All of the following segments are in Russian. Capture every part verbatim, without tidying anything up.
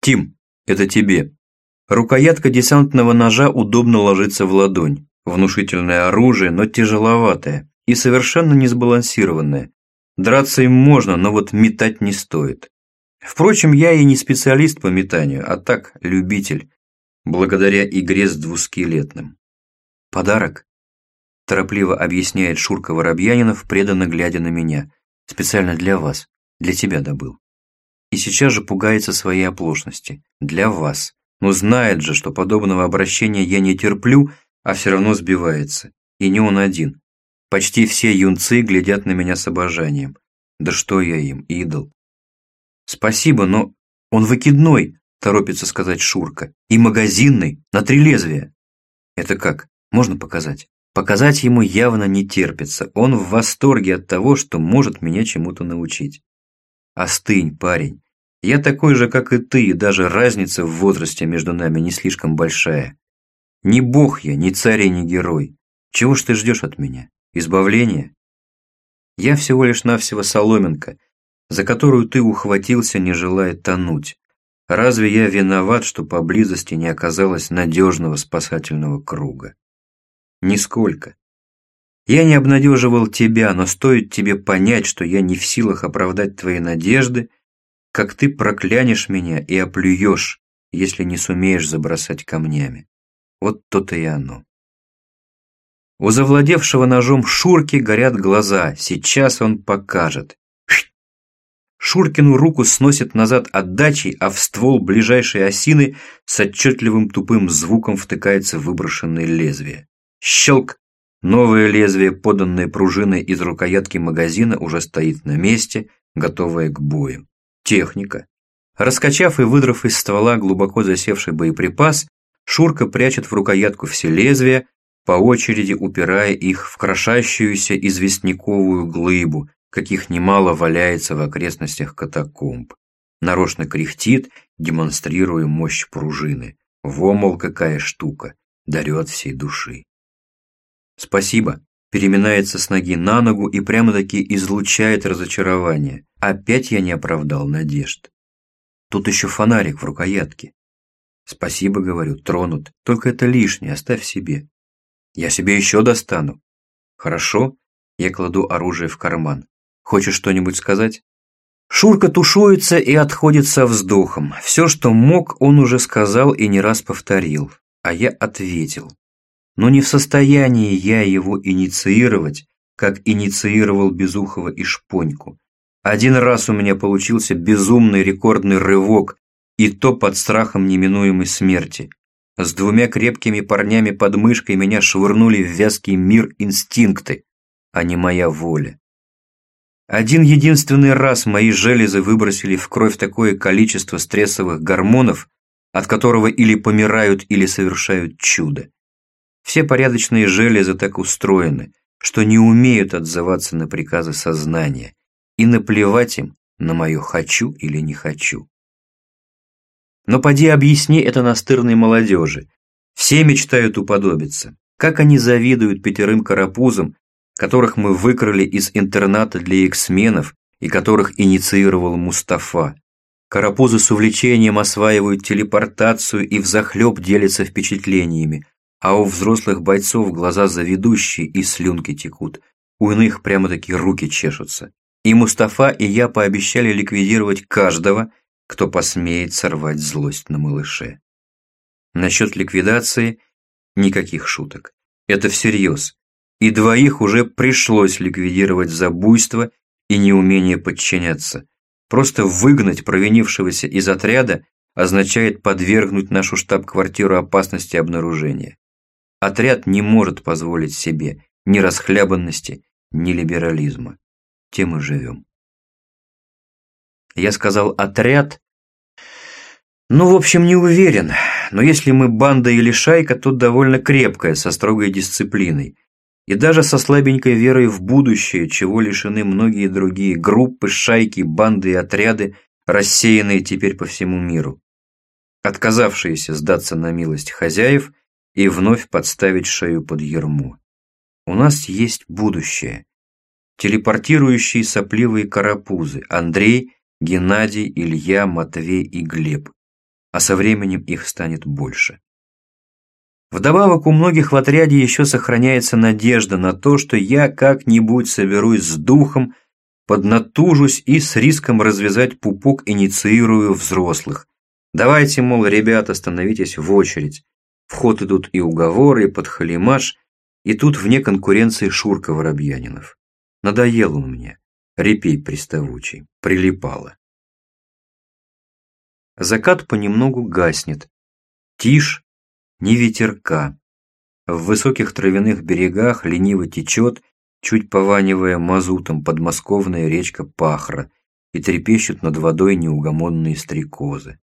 Тим, это тебе. Рукоятка десантного ножа удобно ложится в ладонь. Внушительное оружие, но тяжеловатое и совершенно несбалансированное. Драться им можно, но вот метать не стоит. Впрочем, я и не специалист по метанию, а так, любитель, благодаря игре с двускелетным. Подарок? Торопливо объясняет Шурка Воробьянинов, преданно глядя на меня. Специально для вас, для тебя добыл. И сейчас же пугается своей оплошности. Для вас. Но знает же, что подобного обращения я не терплю, а все равно сбивается. И не он один. Почти все юнцы глядят на меня с обожанием. Да что я им, идол. Спасибо, но он выкидной, торопится сказать Шурка. И магазинный, на три лезвия. Это как? Можно показать? Показать ему явно не терпится. Он в восторге от того, что может меня чему-то научить. Остынь, парень. Я такой же, как и ты, и даже разница в возрасте между нами не слишком большая. Не бог я, не царь и не герой. Чего ж ты ждешь от меня? Избавления? Я всего лишь навсего соломинка, за которую ты ухватился, не желая тонуть. Разве я виноват, что поблизости не оказалось надежного спасательного круга? Нисколько. Я не обнадеживал тебя, но стоит тебе понять, что я не в силах оправдать твои надежды, как ты проклянешь меня и оплюешь, если не сумеешь забросать камнями. Вот то-то и оно. У завладевшего ножом Шурки горят глаза, сейчас он покажет. Шуркину руку сносит назад отдачей, а в ствол ближайшей осины с отчетливым тупым звуком втыкается выброшенное лезвие. Щелк! Новое лезвие, поданное пружиной из рукоятки магазина, уже стоит на месте, готовое к бою. Техника. Раскачав и выдрав из ствола глубоко засевший боеприпас, Шурка прячет в рукоятку все лезвия, по очереди упирая их в крошащуюся известняковую глыбу, каких немало валяется в окрестностях катакомб. Нарочно кряхтит, демонстрируя мощь пружины. Во, мол, какая штука, дарю от всей души. Спасибо. Переминается с ноги на ногу и прямо-таки излучает разочарование. Опять я не оправдал надежд. Тут еще фонарик в рукоятке. Спасибо, говорю, тронут. Только это лишнее, оставь себе. Я себе еще достану. Хорошо. Я кладу оружие в карман. Хочешь что-нибудь сказать? Шурка тушуется и отходит со вздохом. Все, что мог, он уже сказал и не раз повторил. А я ответил. Но не в состоянии я его инициировать, как инициировал Безухова и Шпоньку. Один раз у меня получился безумный рекордный рывок, и то под страхом неминуемой смерти. С двумя крепкими парнями под мышкой меня швырнули в вязкий мир инстинкты, а не моя воля. Один единственный раз мои железы выбросили в кровь такое количество стрессовых гормонов, от которого или помирают, или совершают чудо. Все порядочные железы так устроены, что не умеют отзываться на приказы сознания, и наплевать им на мое «хочу» или «не хочу». Но поди объясни это настырной молодежи. Все мечтают уподобиться. Как они завидуют пятерым карапузам, которых мы выкрали из интерната для эксменов и которых инициировал Мустафа. Карапузы с увлечением осваивают телепортацию и взахлеб делятся впечатлениями, а у взрослых бойцов глаза заведущие и слюнки текут. У иных прямо-таки руки чешутся. И Мустафа, и я пообещали ликвидировать каждого, кто посмеет сорвать злость на малыше. Насчет ликвидации никаких шуток. Это всерьез. И двоих уже пришлось ликвидировать за буйство и неумение подчиняться. Просто выгнать провинившегося из отряда означает подвергнуть нашу штаб-квартиру опасности обнаружения. Отряд не может позволить себе ни расхлябанности, ни либерализма. Тем и живем. Я сказал «отряд». Ну, в общем, не уверен. Но если мы банда или шайка, то довольно крепкая, со строгой дисциплиной. И даже со слабенькой верой в будущее, чего лишены многие другие группы, шайки, банды и отряды, рассеянные теперь по всему миру. Отказавшиеся сдаться на милость хозяев и вновь подставить шею под ярмо. У нас есть будущее. Телепортирующие сопливые карапузы Андрей, Геннадий, Илья, Матвей и Глеб. а со временем их станет больше. Вдобавок у многих в отряде еще сохраняется надежда на то, что я как-нибудь соберусь с духом, поднатужусь и с риском развязать пупок инициирую взрослых. Давайте, мол, ребята, становитесь в очередь. В ход идут и уговоры, и подхалимаш, и тут вне конкуренции Шурка Воробьянинов. Надоел он мне, репей приставучий, прилипало. Закат понемногу гаснет. Тишь, ни ветерка. В высоких травяных берегах лениво течет, чуть пованивая мазутом, подмосковная речка Пахра, и трепещут над водой неугомонные стрекозы.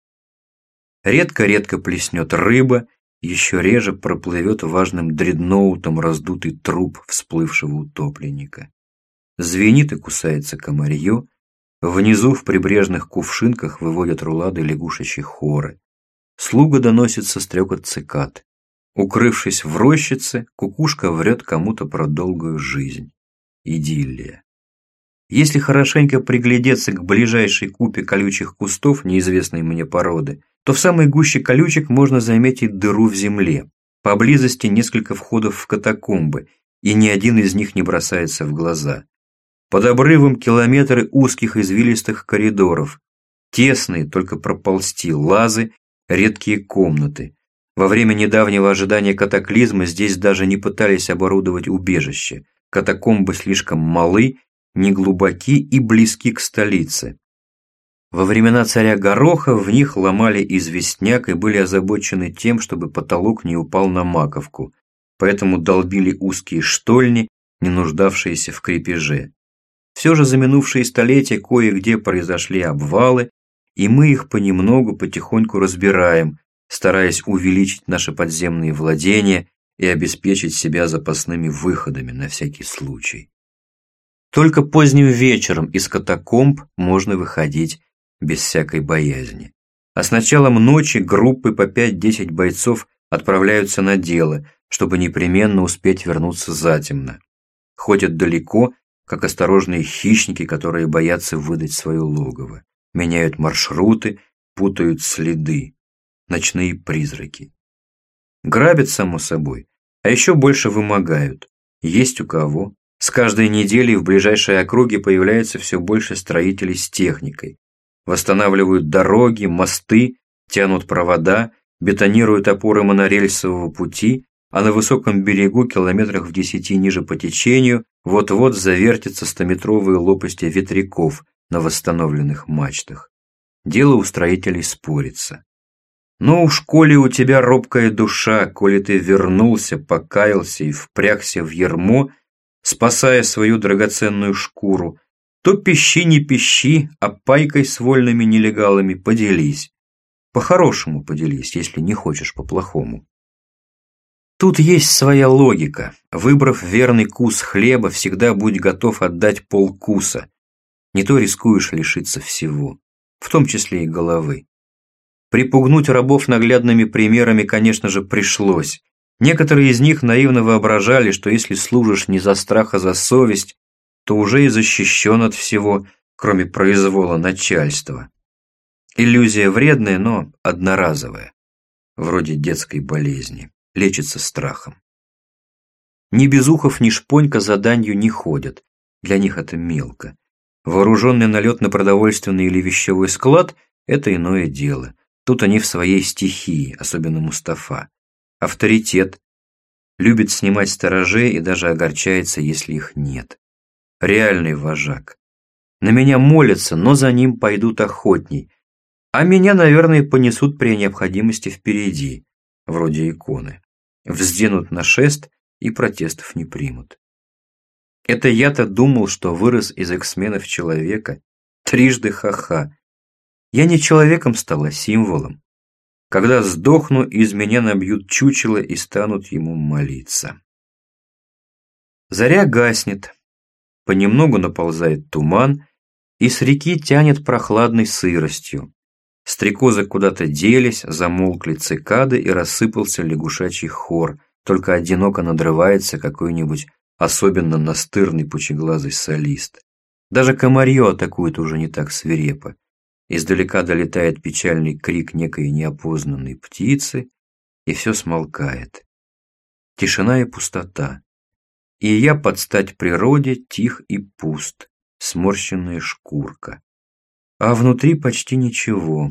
Редко-редко плеснет рыба, еще реже проплывет важным дредноутом раздутый труп всплывшего утопленника. Звенит и кусается комарье, внизу в прибрежных кувшинках выводят рулады лягушачьи хоры. Слуга доносится стрекот цикад. Укрывшись в рощице, кукушка врет кому-то про долгую жизнь. Идиллия. Если хорошенько приглядеться к ближайшей купе колючих кустов неизвестной мне породы, то в самой гуще колючек можно заметить дыру в земле. Поблизости несколько входов в катакомбы, и ни один из них не бросается в глаза. Под обрывом километры узких извилистых коридоров, тесные, только проползти, лазы, редкие комнаты. Во время недавнего ожидания катаклизма здесь даже не пытались оборудовать убежище. Катакомбы слишком малы, неглубоки и близки к столице. Во времена царя Гороха в них ломали известняк и были озабочены тем, чтобы потолок не упал на маковку, поэтому долбили узкие штольни, не нуждавшиеся в крепеже. Все же за минувшие столетия кое-где произошли обвалы, и мы их понемногу, потихоньку разбираем, стараясь увеличить наши подземные владения и обеспечить себя запасными выходами на всякий случай. Только поздним вечером из катакомб можно выходить без всякой боязни. А с началом ночи группы по пять-десять бойцов отправляются на дело, чтобы непременно успеть вернуться затемно. Ходят далеко, как осторожные хищники, которые боятся выдать свое логово. Меняют маршруты, путают следы. Ночные призраки. Грабят, само собой, а еще больше вымогают. Есть у кого. С каждой неделей в ближайшей округе появляется все больше строителей с техникой. Восстанавливают дороги, мосты, тянут провода, бетонируют опоры монорельсового пути, а на высоком берегу, километрах в десяти ниже по течению, вот-вот завертятся стометровые лопасти ветряков на восстановленных мачтах. Дело у строителей спорится. Но уж коли у тебя робкая душа, коли ты вернулся, покаялся и впрягся в ярмо, спасая свою драгоценную шкуру, то пищи не пищи, а пайкой с вольными нелегалами поделись. По-хорошему поделись, если не хочешь по-плохому. Тут есть своя логика. Выбрав верный кус хлеба, всегда будь готов отдать полкуса. Не то рискуешь лишиться всего, в том числе и головы. Припугнуть рабов наглядными примерами, конечно же, пришлось. Некоторые из них наивно воображали, что если служишь не за страх, а за совесть, то уже и защищен от всего, кроме произвола начальства. Иллюзия вредная, но одноразовая, вроде детской болезни, лечится страхом. Ни Безухов, ни Шпонька за данью не ходят, для них это мелко. Вооруженный налет на продовольственный или вещевой склад – это иное дело. Тут они в своей стихии, особенно Мустафа. Авторитет. Любит снимать сторожей и даже огорчается, если их нет. Реальный вожак. На меня молятся, но за ним пойдут охотней. А меня, наверное, понесут при необходимости впереди, вроде иконы. Взденут на шест и протестов не примут. Это я-то думал, что вырос из эксменов человека. Трижды ха-ха. Я не человеком стал, а символом. Когда сдохну, из меня набьют чучело и станут ему молиться. Заря гаснет. Понемногу наползает туман, и с реки тянет прохладной сыростью. Стрекозы куда-то делись, замолкли цикады и рассыпался лягушачий хор, только одиноко надрывается какой-нибудь особенно настырный пучеглазый солист. Даже комарье атакует уже не так свирепо. Издалека долетает печальный крик некой неопознанной птицы, и все смолкает. Тишина и пустота. И я под стать природе тих и пуст, сморщенная шкурка. А внутри почти ничего.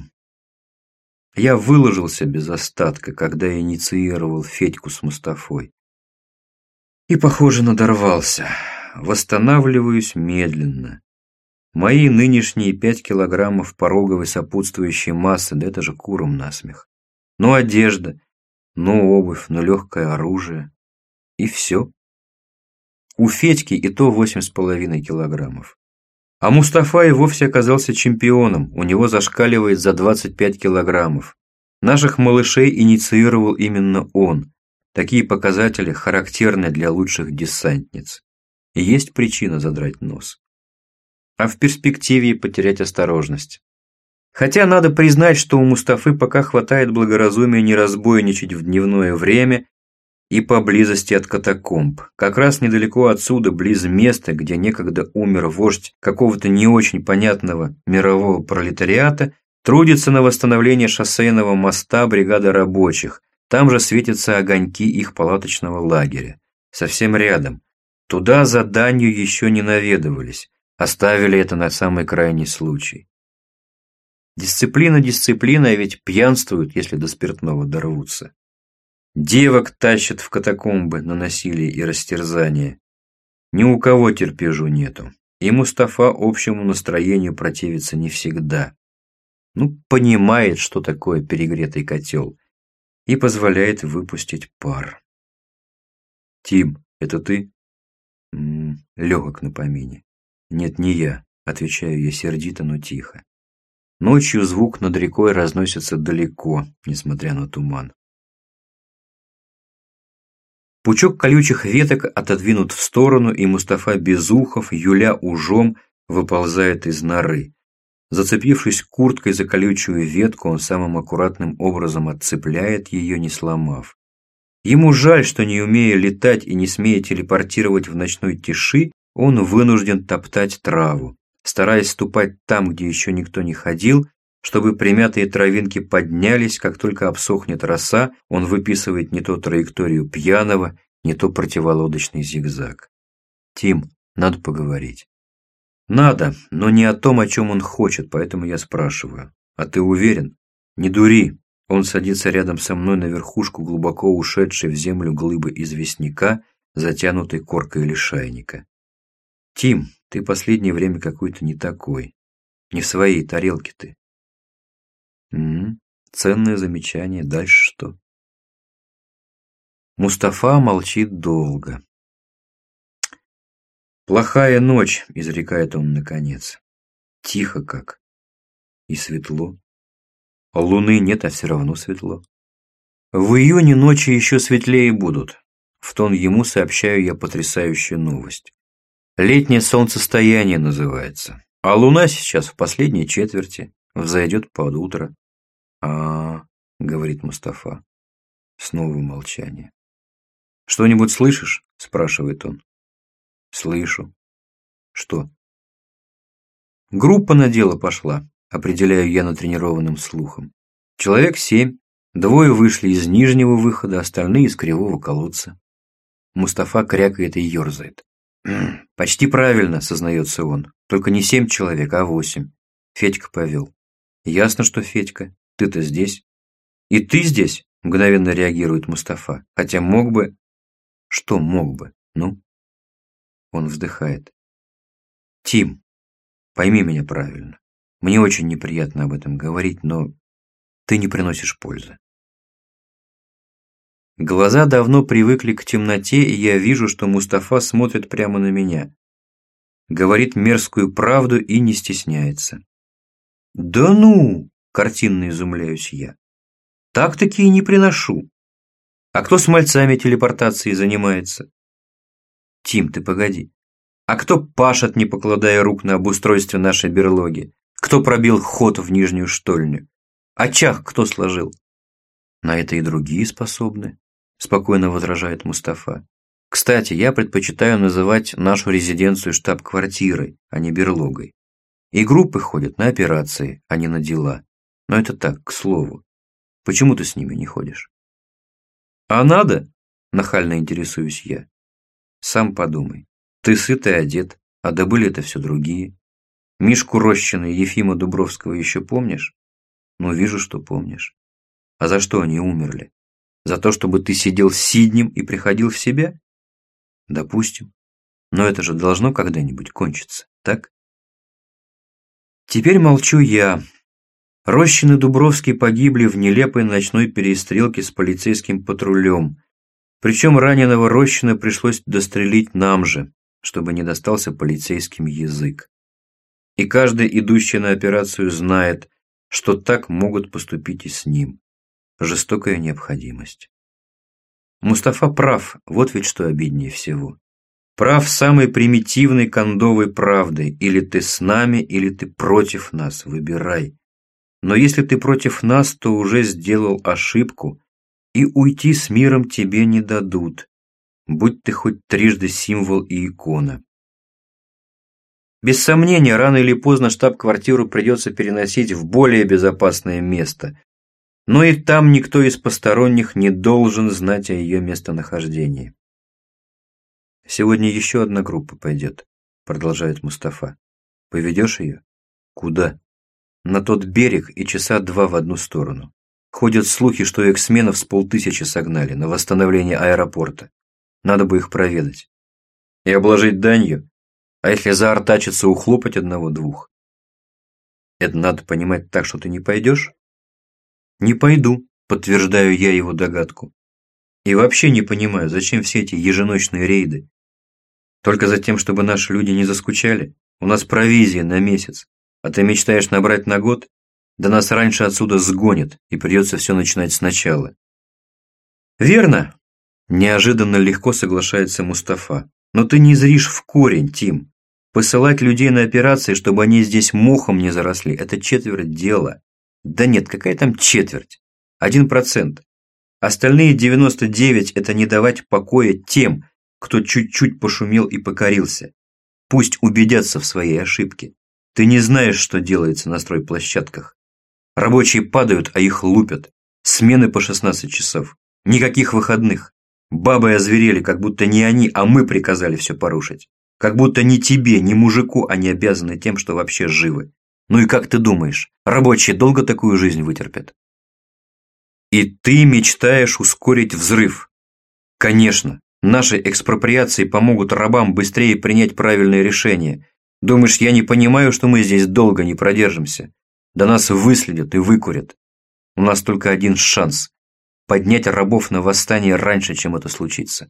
Я выложился без остатка, когда инициировал Федьку с Мустафой. И, похоже, надорвался. Восстанавливаюсь медленно. Мои нынешние пять килограммов пороговой сопутствующей массы, да это же курам насмех. Ну одежда, ну обувь, ну легкое оружие. И все. У Федьки и то восемь с половиной килограммов. А Мустафа и вовсе оказался чемпионом, у него зашкаливает за двадцать пять килограммов. Наших малышей инициировал именно он. Такие показатели характерны для лучших десантниц. И есть причина задрать нос. А в перспективе потерять осторожность. Хотя надо признать, что у Мустафы пока хватает благоразумия не разбойничать в дневное время и поблизости от катакомб. Как раз недалеко отсюда, близ места, где некогда умер вождь какого-то не очень понятного мирового пролетариата, трудится на восстановление шоссейного моста бригада рабочих. Там же светятся огоньки их палаточного лагеря. Совсем рядом. Туда за данью еще не наведывались. Оставили это на самый крайний случай. Дисциплина дисциплина, ведь пьянствуют, если до спиртного дорвутся. Девок тащат в катакомбы на насилие и растерзание. Ни у кого терпежу нету. И Мустафа общему настроению противится не всегда. Ну, понимает, что такое перегретый котел. И позволяет выпустить пар. «Тим, это ты?» М-м, легок на помине. «Нет, не я», — отвечаю я сердито, но тихо. Ночью звук над рекой разносится далеко, несмотря на туман. Пучок колючих веток отодвинут в сторону, и Мустафа Безухов, юля ужом, выползает из норы. Зацепившись курткой за колючую ветку, он самым аккуратным образом отцепляет ее, не сломав. Ему жаль, что, не умея летать и не смея телепортировать в ночной тиши, он вынужден топтать траву, стараясь ступать там, где еще никто не ходил, чтобы примятые травинки поднялись, как только обсохнет роса, он выписывает не то траекторию пьяного, не то противолодочный зигзаг. «Тим, надо поговорить». «Надо, но не о том, о чем он хочет, поэтому я спрашиваю. А ты уверен? Не дури». Он садится рядом со мной на верхушку глубоко ушедшей в землю глыбы известняка, затянутой коркой лишайника. «Тим, ты последнее время какой-то не такой. Не в своей тарелке ты». М-м, ценное замечание. Дальше что? Мустафа молчит долго. «Плохая ночь», — изрекает он наконец. Тихо как. И светло. А луны нет, а все равно светло. В июне ночи еще светлее будут. В тон ему сообщаю я потрясающую новость. Летнее солнцестояние называется. А луна сейчас в последней четверти. Взойдет под утро. А, говорит Мустафа. Снова молчание. «Что-нибудь слышишь?» – спрашивает он. «Слышу». «Что?» «Группа на дело пошла», – определяю я натренированным слухом. «Человек семь. Двое вышли из нижнего выхода, остальные из кривого колодца». Мустафа крякает и ерзает. «Почти правильно», – сознается он. «Только не семь человек, а восемь. Федька повел». «Ясно, что Федька. Ты-то здесь». «И ты здесь?» – мгновенно реагирует Мустафа. «Хотя мог бы...» «Что мог бы? Ну?» Он вздыхает. «Тим, пойми меня правильно. Мне очень неприятно об этом говорить, но ты не приносишь пользы». Глаза давно привыкли к темноте, и я вижу, что Мустафа смотрит прямо на меня. Говорит мерзкую правду и не стесняется. «Да ну!» – картинно изумляюсь я. «Так-таки и не приношу. А кто с мальцами телепортацией занимается?» «Тим, ты погоди. А кто пашет, не покладая рук на обустройстве нашей берлоги? Кто пробил ход в нижнюю штольню? Очаг кто сложил?» «На это и другие способны», – спокойно возражает Мустафа. «Кстати, я предпочитаю называть нашу резиденцию штаб-квартирой, а не берлогой. И группы ходят на операции, а не на дела. Но это так, к слову. Почему ты с ними не ходишь? А надо? Нахально интересуюсь я. Сам подумай. Ты сыт и одет, а добыли это все другие. Мишку Рощина и Ефима Дубровского еще помнишь? Ну, вижу, что помнишь. А за что они умерли? За то, чтобы ты сидел сиднем и приходил в себя? Допустим. Но это же должно когда-нибудь кончиться, так? Теперь молчу я. Рощин и Дубровский погибли в нелепой ночной перестрелке с полицейским патрулем. Причем раненого Рощина пришлось дострелить нам же, чтобы не достался полицейским язык. И каждый, идущий на операцию, знает, что так могут поступить и с ним. Жестокая необходимость. Мустафа прав, вот ведь что обиднее всего. Прав самой примитивной кондовой правдой. Или ты с нами, или ты против нас, выбирай. Но если ты против нас, то уже сделал ошибку, и уйти с миром тебе не дадут, будь ты хоть трижды символ и икона. Без сомнения, рано или поздно штаб-квартиру придется переносить в более безопасное место, но и там никто из посторонних не должен знать о ее местонахождении. «Сегодня еще одна группа пойдет», — продолжает Мустафа. «Поведешь ее?» «Куда?» «На тот берег и часа два в одну сторону. Ходят слухи, что эксменов с полтысячи согнали на восстановление аэропорта. Надо бы их проведать. И обложить данью? А если заортачиться, ухлопать одного-двух?» «Это надо понимать так, что ты не пойдешь?» «Не пойду», — подтверждаю я его догадку. «И вообще не понимаю, зачем все эти еженочные рейды? Только за тем, чтобы наши люди не заскучали? У нас провизия на месяц, а ты мечтаешь набрать на год? Да нас раньше отсюда сгонят, и придется все начинать сначала». «Верно», – неожиданно легко соглашается Мустафа. «Но ты не зришь в корень, Тим. Посылать людей на операции, чтобы они здесь мохом не заросли, это четверть дела. Да нет, какая там четверть? Один процент. Остальные девяносто девять – это не давать покоя тем, кто чуть-чуть пошумел и покорился. Пусть убедятся в своей ошибке. Ты не знаешь, что делается на стройплощадках. Рабочие падают, а их лупят. Смены по шестнадцать часов. Никаких выходных. Бабы озверели, как будто не они, а мы приказали все порушить. Как будто ни тебе, ни мужику они обязаны тем, что вообще живы. Ну и как ты думаешь, рабочие долго такую жизнь вытерпят? И ты мечтаешь ускорить взрыв. Конечно, наши экспроприации помогут рабам быстрее принять правильное решение. Думаешь, я не понимаю, что мы здесь долго не продержимся? Да нас выследят и выкурят. У нас только один шанс – поднять рабов на восстание раньше, чем это случится.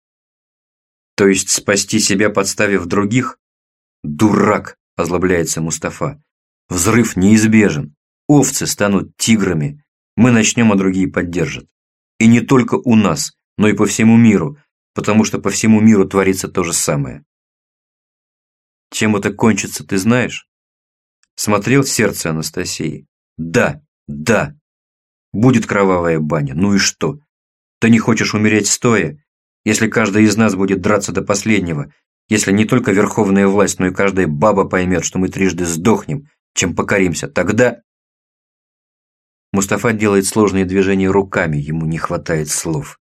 То есть спасти себя, подставив других? Дурак, озлобляется Мустафа. Взрыв неизбежен. Овцы станут тиграми. Мы начнем, а другие поддержат. И не только у нас, но и по всему миру, потому что по всему миру творится то же самое. Чем это кончится, ты знаешь? Смотрел «Сердце» Анастасии? Да, да. Будет кровавая баня. Ну и что? Ты не хочешь умереть стоя? Если каждый из нас будет драться до последнего, если не только верховная власть, но и каждая баба поймет, что мы трижды сдохнем, чем покоримся, тогда... Мустафа делает сложные движения руками, ему не хватает слов.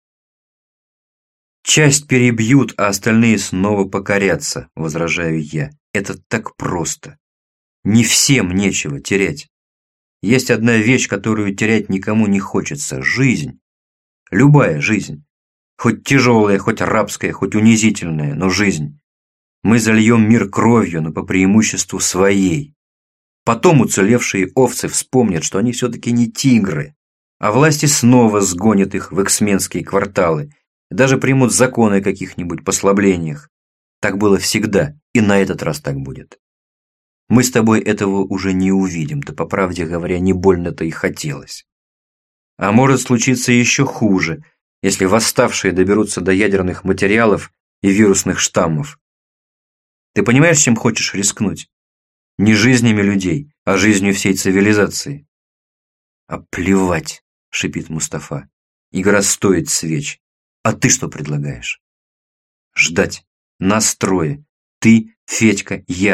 «Часть перебьют, а остальные снова покорятся», – возражаю я. «Это так просто. Не всем нечего терять. Есть одна вещь, которую терять никому не хочется – жизнь. Любая жизнь. Хоть тяжелая, хоть рабская, хоть унизительная, но жизнь. Мы зальем мир кровью, но по преимуществу своей. Потом уцелевшие овцы вспомнят, что они все-таки не тигры, а власти снова сгонят их в эксменские кварталы, даже примут законы о каких-нибудь послаблениях. Так было всегда, и на этот раз так будет. Мы с тобой этого уже не увидим, да, по правде говоря, не больно-то и хотелось. А может случиться еще хуже, если восставшие доберутся до ядерных материалов и вирусных штаммов. Ты понимаешь, чем хочешь рискнуть? Не жизнями людей, а жизнью всей цивилизации. А плевать, шипит Мустафа. Игра стоит свеч. А ты что предлагаешь? Ждать. Нас трое. Ты, Федька, я.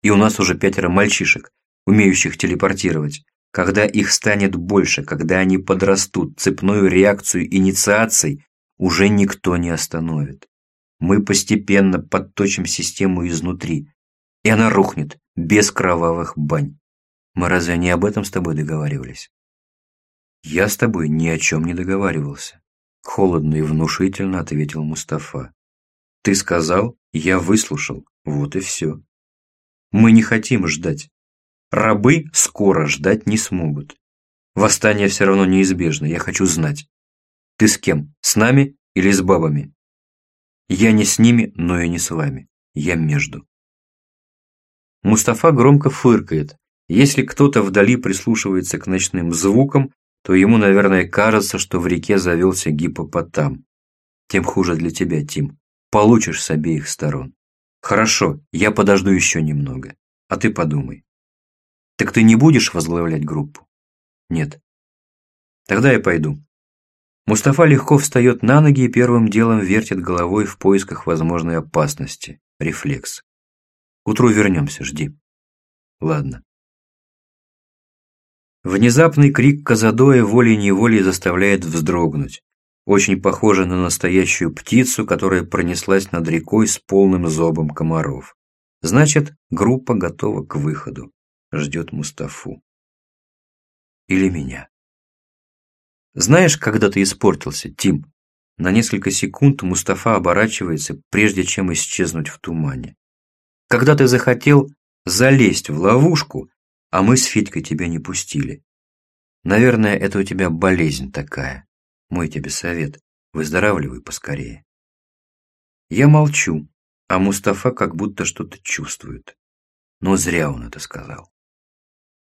И у нас уже пятеро мальчишек, умеющих телепортировать. Когда их станет больше, когда они подрастут, цепную реакцию инициаций уже никто не остановит. Мы постепенно подточим систему изнутри, и она рухнет без кровавых бань. Мы разве не об этом с тобой договаривались? Я с тобой ни о чем не договаривался. Холодно и внушительно ответил Мустафа. Ты сказал, я выслушал, вот и все. Мы не хотим ждать. Рабы скоро ждать не смогут. Восстание все равно неизбежно, я хочу знать. Ты с кем, с нами или с бабами? Я не с ними, но и не с вами. Я между. Мустафа громко фыркает. Если кто-то вдали прислушивается к ночным звукам, то ему, наверное, кажется, что в реке завелся гиппопотам. Тем хуже для тебя, Тим. Получишь с обеих сторон. Хорошо, я подожду еще немного. А ты подумай. Так ты не будешь возглавлять группу? Нет. Тогда я пойду. Мустафа легко встает на ноги и первым делом вертит головой в поисках возможной опасности. Рефлекс. К утру вернемся, жди. Ладно. Внезапный крик Казадоя волей-неволей заставляет вздрогнуть. Очень похоже на настоящую птицу, которая пронеслась над рекой с полным зобом комаров. Значит, группа готова к выходу. Ждет Мустафу. Или меня. Знаешь, когда ты испортился, Тим? На несколько секунд Мустафа оборачивается, прежде чем исчезнуть в тумане. Когда ты захотел залезть в ловушку, а мы с Федькой тебя не пустили. Наверное, это у тебя болезнь такая. Мой тебе совет. Выздоравливай поскорее. Я молчу, а Мустафа как будто что-то чувствует. Но зря он это сказал.